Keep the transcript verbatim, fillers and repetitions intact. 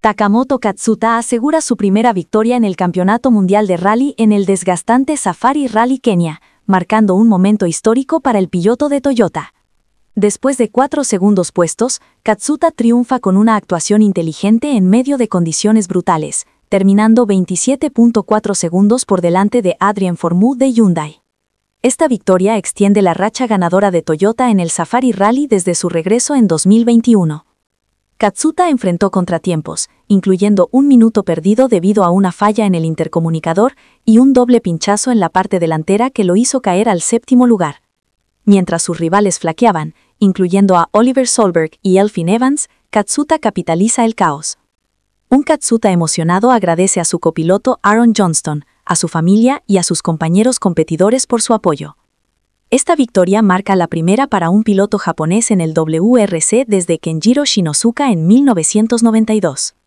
Takamoto Katsuta asegura su primera victoria en el Campeonato Mundial de Rally en el desgastante Safari Rally Kenia, marcando un momento histórico para el piloto de Toyota. Después de cuatro segundos puestos, Katsuta triunfa con una actuación inteligente en medio de condiciones brutales, terminando veintisiete punto cuatro segundos por delante de Adrien Fourmou de Hyundai. Esta victoria extiende la racha ganadora de Toyota en el Safari Rally desde su regreso en dos mil veintiuno. Katsuta enfrentó contratiempos, incluyendo un minuto perdido debido a una falla en el intercomunicador y un doble pinchazo en la parte delantera que lo hizo caer al séptimo lugar. Mientras sus rivales flaqueaban, incluyendo a Oliver Solberg y Elfyn Evans, Katsuta capitaliza el caos. Un Katsuta emocionado agradece a su copiloto Aaron Johnston, a su familia y a sus compañeros competidores por su apoyo. Esta victoria marca la primera para un piloto japonés en el W R C desde Kenjiro Shinosuka en mil novecientos noventa y dos.